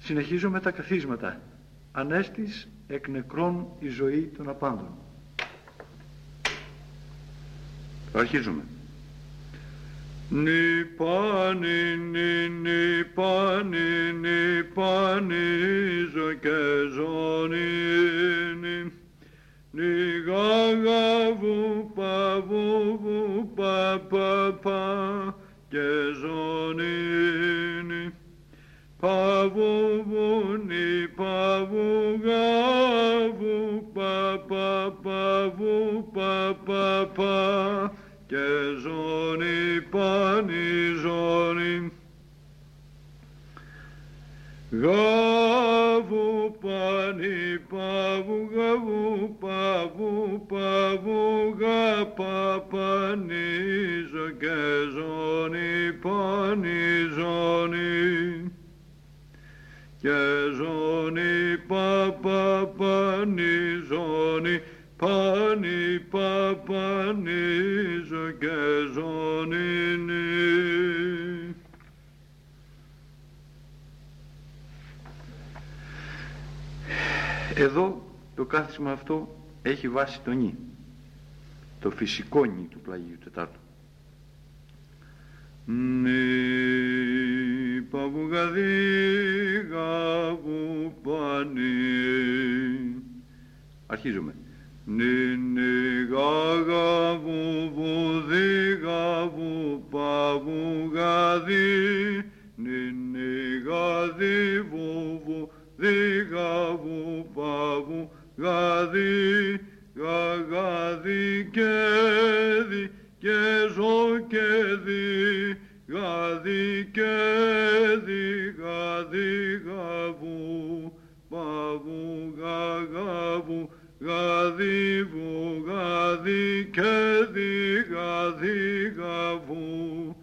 Συνεχίζω με τα καθίσματα. Ανέστης εκ νεκρών η ζωή των απάντων. Αρχίζουμε. Νυπάνι, νυπάνι, νυπάνι, ζω και ζώνη, νιγάγαβου, παβού, πα, και ζώνη, παβού, νυπαβού, γαβού, παβού, πα, και ζώνη, πάνι, ζώνη, γαβού, πάνι, παβού, γαβού, παβού, πανίζω και ζώνη, πάνι, ζώνη, και ζώνη, πανι, ζώνη, πανίζω και ζώνη. Εδώ το κάθισμα αυτό έχει βάση το νι, το φυσικό νι του πλαγίου τετάρτου. Νι παβουγαδί γαβου πανί. Αρχίζουμε. Νι γαγαβου βουδί γαβου παβουγαδί. Νι γαδί βουβου δι γαβου παβουγαδί. Γαγαδί και δι και ζω και δι. Γαδί και δι, γαδί γαβου παβουγαγαβου. Γαδί βου, γαδί και δι, γαδί γαβου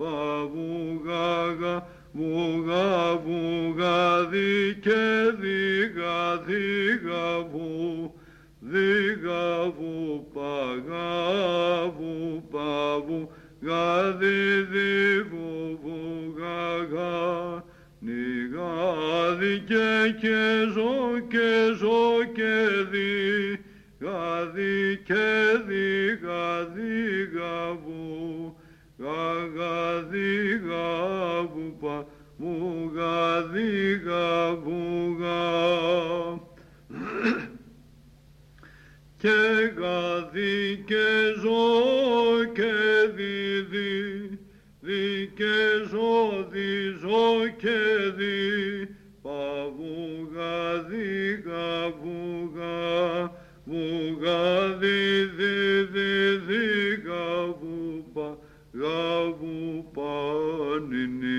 παβουγαγαβου, γαβου, γαδί και δι, γαδί γαβου, δι γαβου παγαβου, παβου, γαδί δι βου, γαγα, νι γαδί και ζω και δι, γαδί και δι, γαδί γαβου, γαδί γαβου, παβου, γαδί γαβου, και γαδί και ζω και δι, δι και ζω, δι ζω και δι, παβου, γαδί γαβου, γαβου, γαδί δι, δι, γαβου, γαβου, πανι.